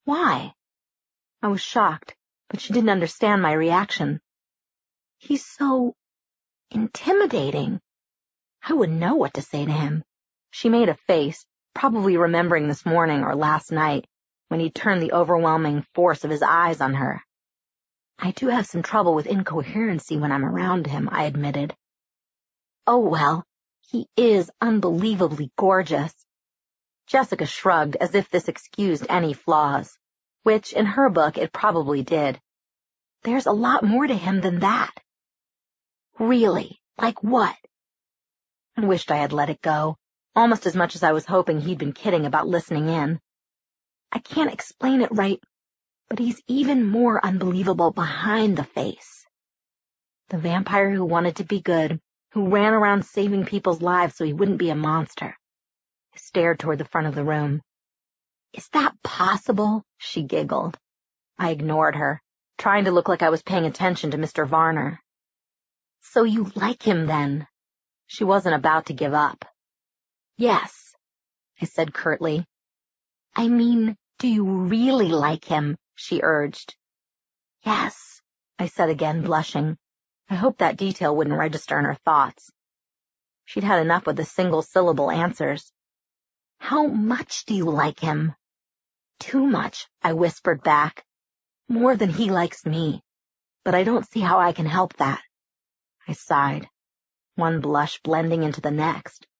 Why? I was shocked, but she didn't understand my reaction. He's so intimidating. I wouldn't know what to say to him. She made a face, probably remembering this morning or last night, when he turned the overwhelming force of his eyes on her. I do have some trouble with incoherency when I'm around him, I admitted. Oh well, he is unbelievably gorgeous. Jessica shrugged as if this excused any flaws, which in her book it probably did. There's a lot more to him than that. Really? Like what? I wished I had let it go, almost as much as I was hoping he'd been kidding about listening in. I can't explain it right, but he's even more unbelievable behind the face. The vampire who wanted to be good, who ran around saving people's lives so he wouldn't be a monster. I stared toward the front of the room. Is that possible? She giggled. I ignored her, trying to look like I was paying attention to Mr. Varner. So you like him then? She wasn't about to give up. Yes, I said curtly. I mean, do you really like him? She urged. Yes, I said again, blushing. I hoped that detail wouldn't register in her thoughts. She'd had enough with the single-syllable answers. How much do you like him? Too much, I whispered back. More than he likes me. But I don't see how I can help that. I sighed, one blush blending into the next.